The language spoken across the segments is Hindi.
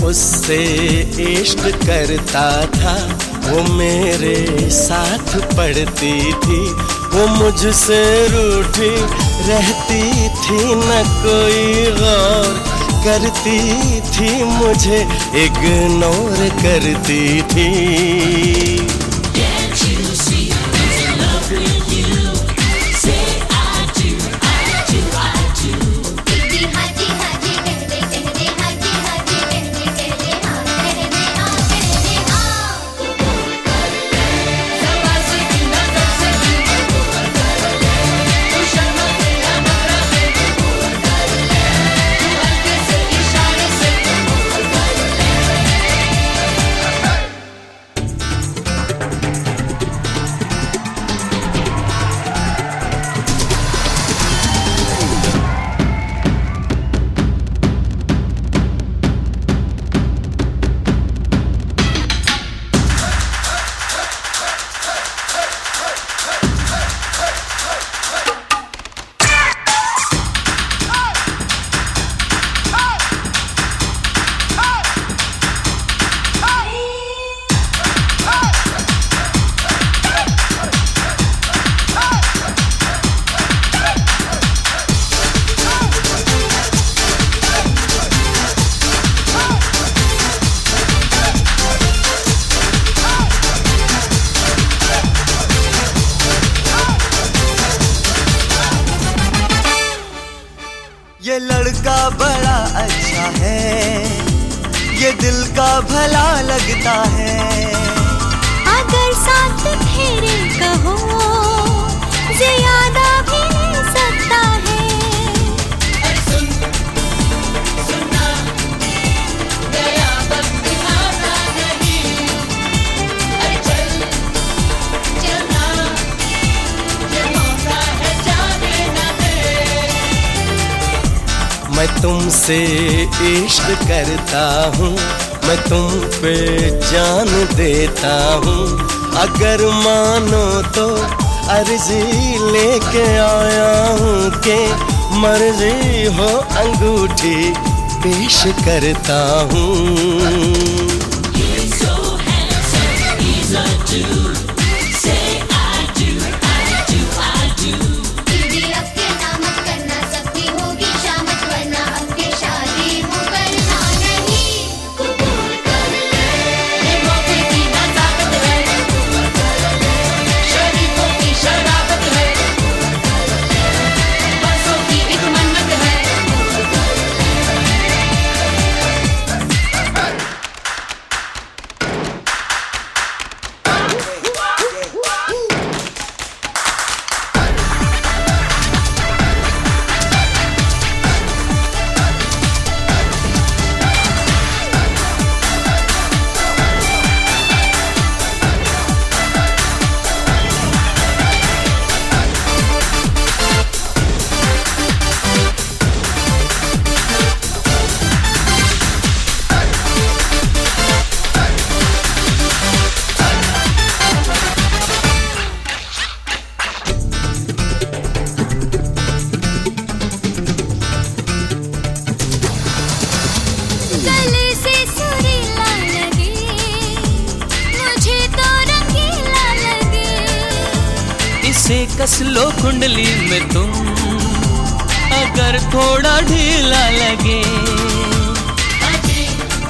उससे इश्क करता था, वो मेरे साथ पढ़ती थी, वो मुझसे रूठी रहती थी, न कोई गौर करती थी, मुझे इग्नोर करती थी। ये लड़का बड़ा अच्छा है, ये दिल का भला लगता है, अगर साथ फेरे कहो ज्यादा भी ले सकता है। अरे सुन सुनना गया वक्त आता नहीं, अरे चल चलना ये मौका है जाने ना दे। मैं तुमसे इश्क करता हूँ, मैं तुम पे जान देता हूँ, अगर मानो तो अर्जी लेके आया हूँ कि मर्जी हो अंगूठी पेश करता हूँ। से कस लो कुंडली में तुम, अगर थोड़ा ढीला लगे। अजी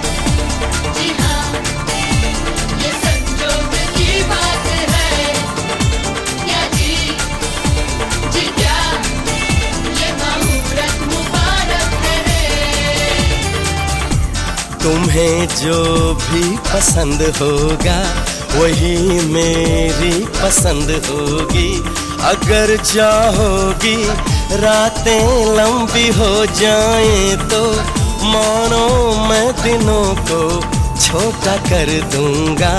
जी हाँ ये संजोग की बात है, क्या जी जी क्या ये मुहूर्त मुबारक है। तुम्हें जो भी पसंद होगा वही मेरी पसंद होगी, अगर चाहोगी रातें लंबी हो जाएं तो मानो मैं दिनों को छोटा कर दूंगा।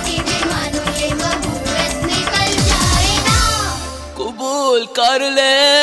कबूल कर ले।